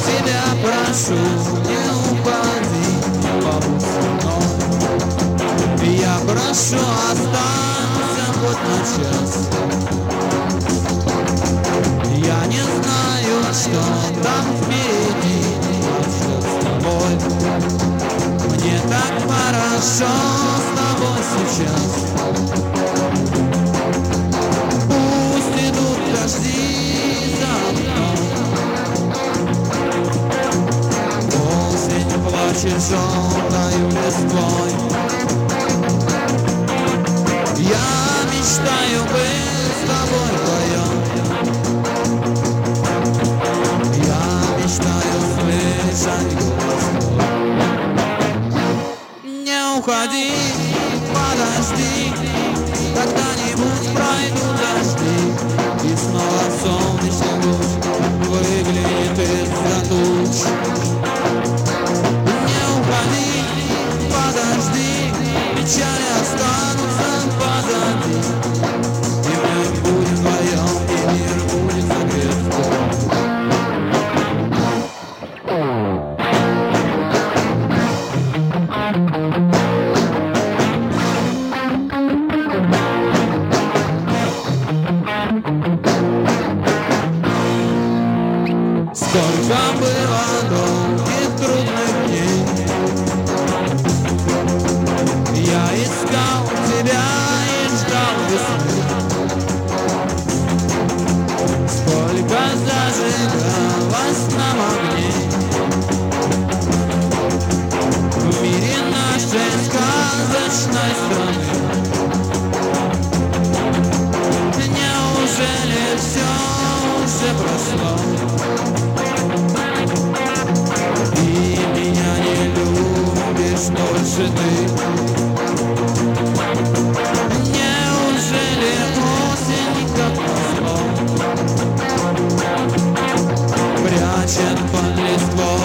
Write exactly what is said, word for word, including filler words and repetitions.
тебя прошу, не уходи, побудь со мной. Я прошу, останься хоть на час. Я не знаю, что там впереди, а что с тобой. Мне так хорошо с тобой сейчас. Пусть идут дожди за окном. Осень плачет желтою листвой. Я мечтаю быть с тобой вдвоем. Я мечтаю слышать голос твой. Не уходи, подожди, когда-нибудь пройдут дожди, и снова солнечный луч выглянет из-за туч. Не уходи, подожди, печали останутся позади, и мы будем вдвоем, и мир будет согрет. Сколько было долгих трудных дней, я искал тебя и ждал весны. Сколько зажигалось нам огней в мире нашей сказочной страны. Неужели все уже прошло? И меня не любишь больше ты. Неужели осень, как назло, прячет под листвой